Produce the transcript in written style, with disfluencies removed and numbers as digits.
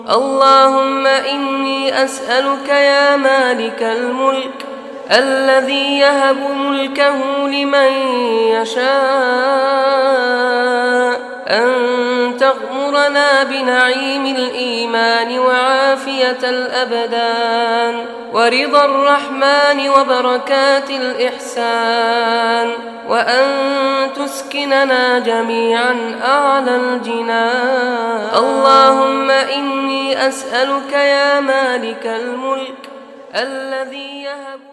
اللهم إني أسألك يا مالك الملك الذي يهب ملكه لمن يشاء أن تغمرنا بنعيم الإيمان وعافية الأبدان ورضا الرحمن وبركات الإحسان، وأن تسكننا جميعا أعلى الجنان. اللهم إني أسألك يا مالك الملك الذي يهب